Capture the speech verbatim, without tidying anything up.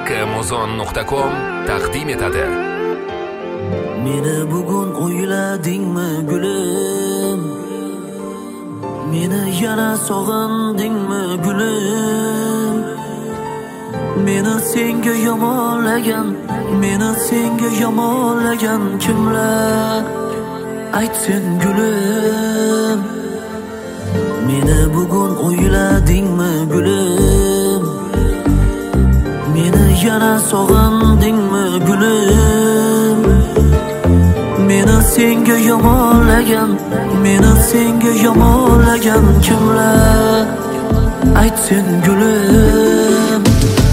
Kmozon nuqta com taqdim etadi. Meni bugun o'yladingmi gulim? Meni yana sog'indingmi gulim? Meni senga yomonlagan, meni senga yomonlagan kimlar? Aytsin gulim. Meni bugun o'yladingmi gulim? Meni yana sog'indingmi gulim? Meni senga yomonlagan, meni senga yomonlagan kimlar? Aytsin gulim.